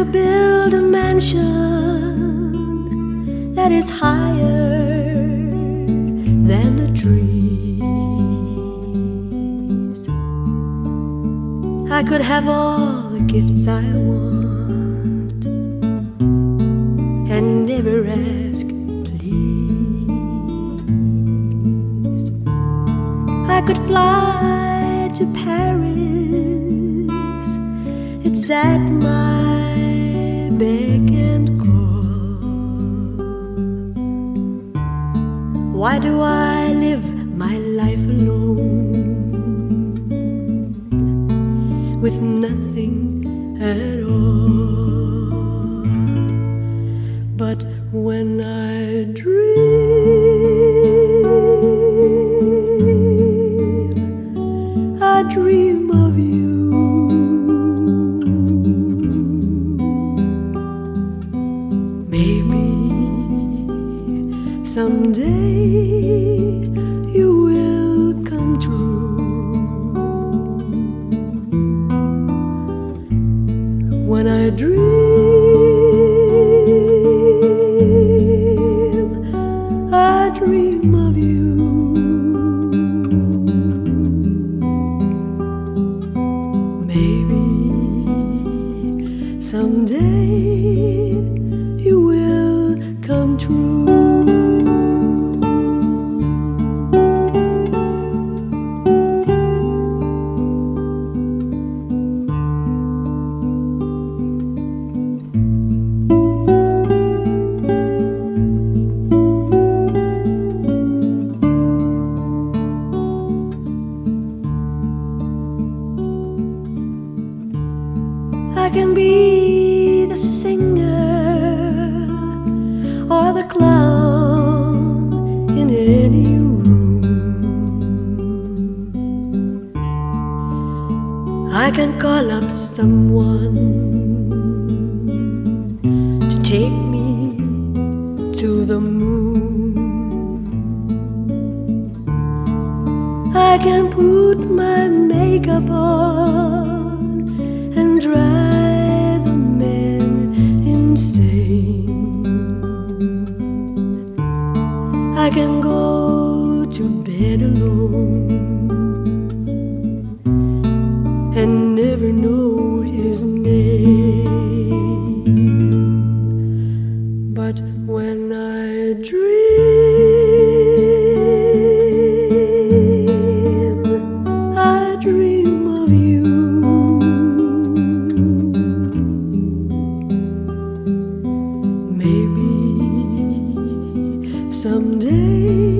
could build a mansion that is higher than the trees. I could have all the gifts I want and never ask please. I could fly to Paris, it's at my beck and call. Why do I live my life alone with nothing at all? But when I dream of you. Maybe someday you will come true. When I dream of you. Maybe someday you will come true. I can be the singer or the clown in any room. I can call up someone to take me to the moon. I can put my makeup on and drive the men insane. I can go to bed alone and never know his name. But when I dream of you. Maybe someday